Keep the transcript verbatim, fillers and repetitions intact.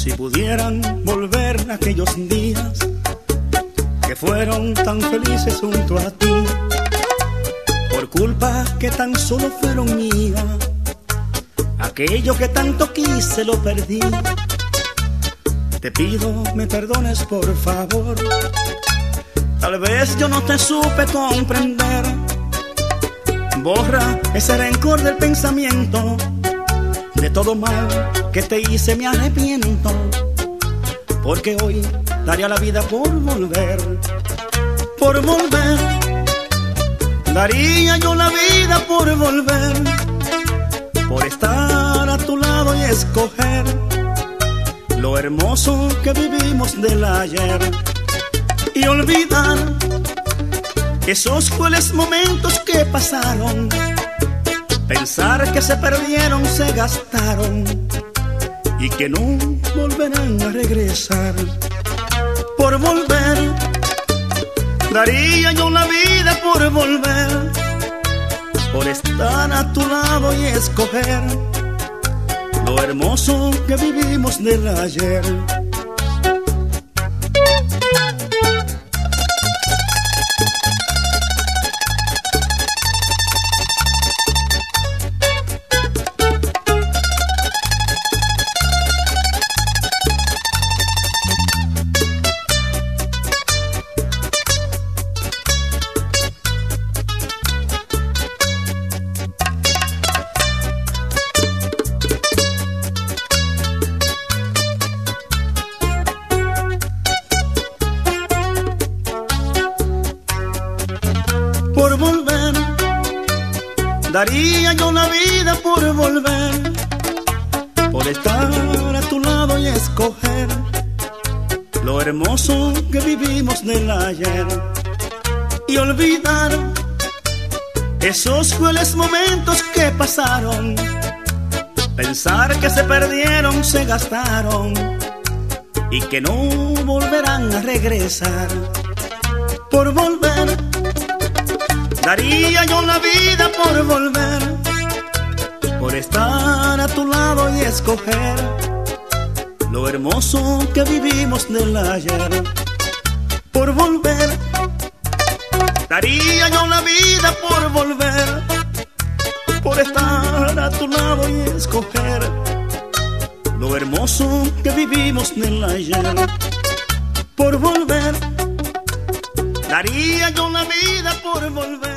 Si pudieran volver aquellos días que fueron tan felices junto a ti, por culpa que tan solo fueron mías, aquello que tanto quise lo perdí. Te pido me perdones por favor, tal vez yo no te supe comprender. Borra ese rencor del pensamiento, de todo mal que te hice me arrepiento, porque hoy daría la vida por volver, por volver. Daría yo la vida por volver, por estar a tu lado y escoger lo hermoso que vivimos del ayer y olvidar esos crueles momentos que pasaron. Pensar que se perdieron, se gastaron y que no volverán a regresar. Por volver, daría yo la vida por volver, por estar a tu lado y escoger lo hermoso que vivimos del ayer. Por volver, daría yo la vida por volver, por estar a tu lado y escoger lo hermoso que vivimos del ayer y olvidar esos crueles momentos que pasaron. Pensar que se perdieron, se gastaron y que no volverán a regresar. Por volver, daría yo la vida por volver, por estar a tu lado y escoger lo hermoso que vivimos del ayer. Por volver, daría yo la vida por volver, por estar a tu lado y escoger lo hermoso que vivimos del ayer. Por volver, daría yo la vida por volver.